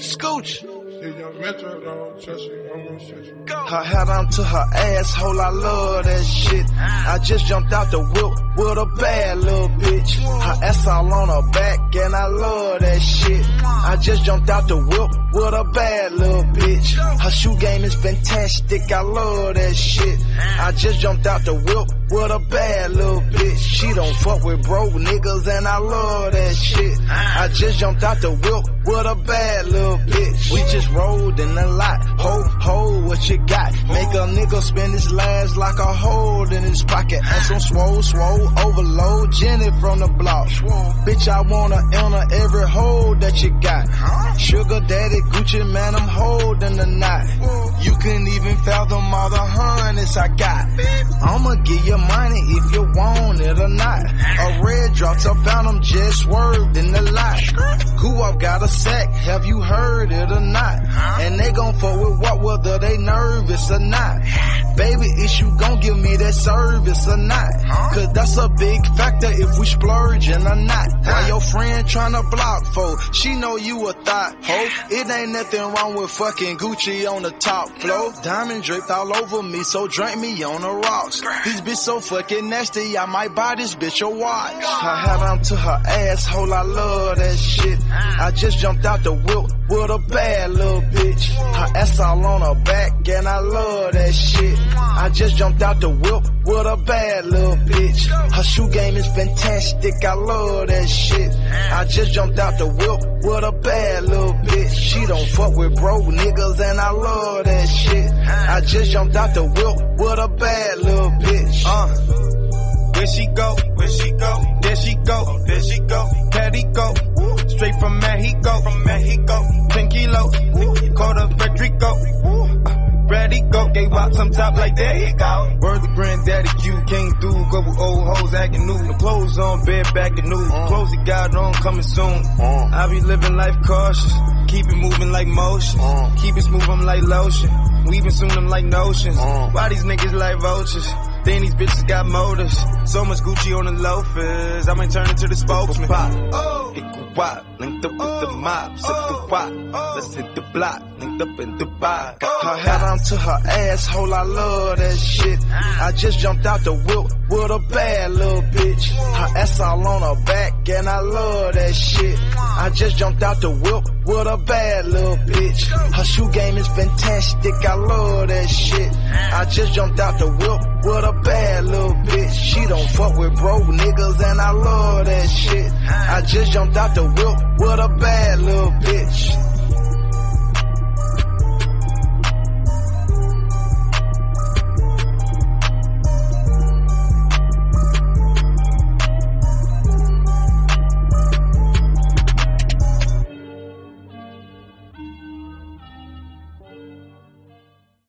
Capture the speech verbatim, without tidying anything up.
Scooch. Go. Her hat on to her asshole, I love that shit. I just jumped out the whip with a bad little bitch. Her ass all on her back and I love that shit. I just jumped out the whip with a bad little bitch. Her shoe game is fantastic, I love that shit. I just jumped out the whip with a bad little bitch. She don't fuck with broke niggas and I love that shit. I just jumped out the whip with a bad little bitch. We just rolled in the lot, ho, ho, what you got? Make a nigga spend his last like a hole in his pocket. And some swole, swole, overload, Jenny from the block. Bitch, I wanna enter every hole that you got. Sugar daddy, Gucci, man, I'm holding the knot. You couldn't even fathom all the hundreds I got. I'ma give you money if you want it or not. A red drops, I found them just swerved in the lot. Who I've got a sack, have you heard it or not? And they gon' fuck with what, whether they nervous or not. Baby, is you gon' give me that service or not? Cause that's a big factor if we splurging or not. Why your friend tryna block for? She know you a thought, ho. It ain't nothing wrong with fucking Gucci on the top floor. Diamond draped all over me, so drink me on the rocks. This bitch so fucking nasty, I might buy this bitch a watch. Her hat on to her asshole, I love that shit. I just jumped out the whip with a bad little bitch. Her ass all on her back and I love that shit. I just jumped out the whip with a bad little bitch. Her shoe game is fantastic, I love that shit. I just jumped out the whip with a bad little bitch. She don't fuck with broke niggas and I love that shit. I just jumped out the whip with a bad little bitch. Uh, where she go? Where she go? There she go. There she go. Patty go. Straight from Mexico. From Mexico. Ten kilos. Called up Federico. Ready, go, gave out some top like there you go. Word to granddaddy Q came through, couple old hoes acting new. The clothes on, bed back and new. Uh. Clothes he got on, coming soon. Uh. I be living life cautious, keep it moving like motion. Uh. Keep it smooth, I'm like lotion. Weaving soon, I'm like notions. Uh. Why these niggas like vultures? Then these bitches got motors. So much Gucci on the loafers, I might turn into the spokesman. Oh. Hit the wop, linked up with oh. the mob. Sip the wop, oh. let's hit the block. Linked up in Dubai. Her hat on to her asshole, I love that shit. I just jumped out the whip with a bad little bitch. Her ass all on her back and I love that shit. I just jumped out the whip with a bad little bitch. Her shoe game is fantastic, I love that shit. I just jumped out the whip with a bad little bitch. She don't fuck with broke niggas and I love that shit. I just jumped out the whip with a bad little bitch.